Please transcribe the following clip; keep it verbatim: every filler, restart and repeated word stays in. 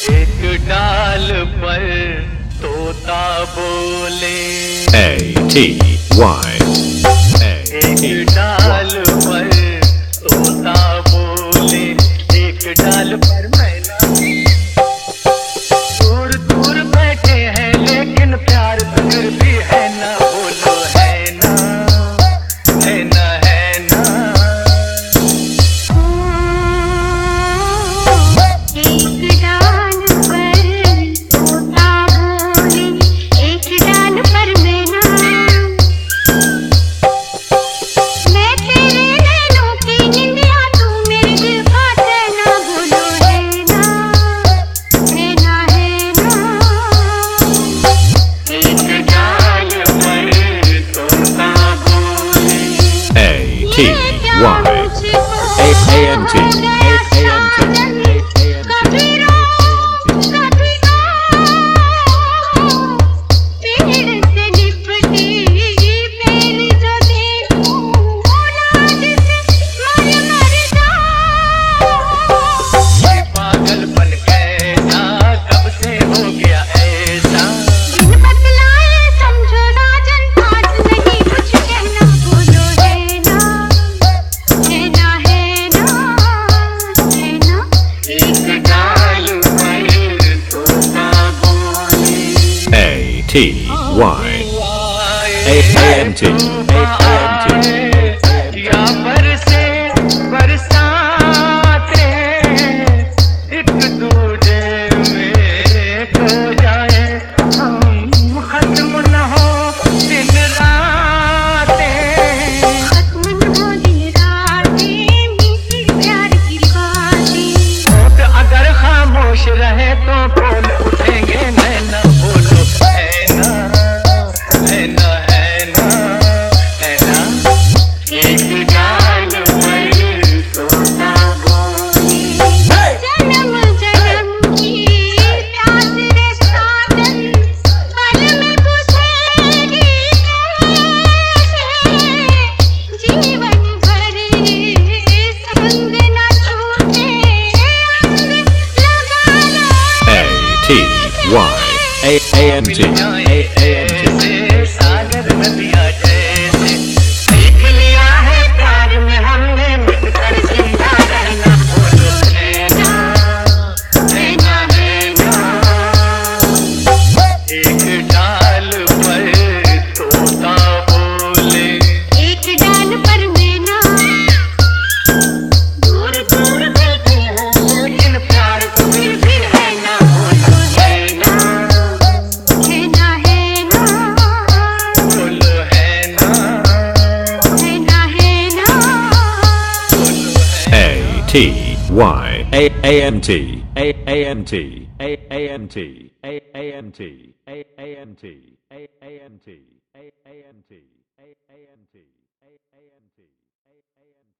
एक डाल पर तोता बोले। A T Y A एक डाल पर तोता बोले, एक डाल पर मैना। दूर दूर बैठे हैं लेकिन प्यार तो फिर भी है ना, बोलो है ना, है ना, है ना। एक डाल पर तोता बोले, एक डाल पर मैना। मैं तेरे नैनों की निंदिया, तू मेरे दिल का चैना, बोलो है ना, है ना, है ना। एक डाल पर तोता बोले। A T Y A A N T A A N T कभी रो कभी रो, पेड़ से लिपटी बेली जो देखूं, लाज से मर मर जाऊं। ये पागलपन कैसा, कब से हो गया ऐसा। दिन बतलाए समझो राजन, आज नहीं कुछ कहना, बोलो है ना, है ना, है ना, है ना। एक डाल पर तोता बोले। A T Y A A N T A A N T या बरसे बरसाते, एक दूजे में खो जाए, हम खत्म न हो दिन रातें। खत्म न हो दिन रातें, मीठी प्यार की बातें। होठ अगर खामोश रहे तो बोल उठेंगे नैना, बोलो है ना, है ना, है ना, है ना। एक डाल पर तोता बोले। जन्म जन्म की प्यास रे साजन, पल में बुझेगी कैसे। जीवन भर संग न छूटे, अंग लगा लो। A T Y A A N T A A N T जैसे सागर नदियाँ जैसे, सीख लिया है प्यार में हमने मिलकर जिंदा रहना, बोलो है ना, है ना, है ना। एक डाल पर तोता बोले। एक डाल पर मैना। दूर दूर बैठे हैं लेकिन प्यार तो फिर भी है ना, बोलो है ना, है ना, है ना, बोलो है ना, है ना, है ना। बोलो है। A T Y A A N T A A N T A A N T A A N T A A N T A A N T